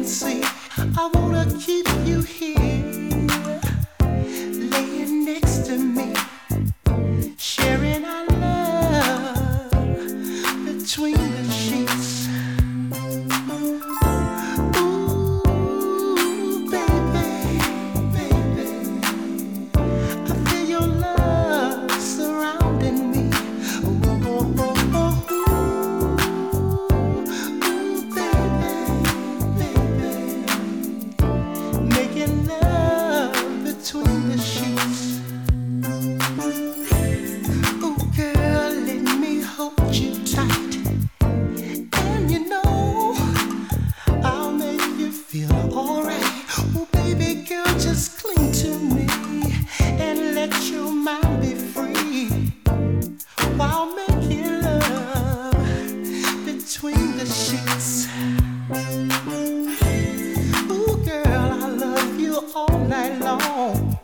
see. I wanna keep you here, laying next to me, sharing our love between the sheets. Ooh, baby, baby, I feel your love surrounding me. Ooh, oh, oh, oh, making love between the sheets. Oh, girl, let me hold you tight. And you know, I'll make you feel alright. Oh, baby girl, just cling to me and let your mind be free while making love between the sheets. Ooh, girl, I love you all night long.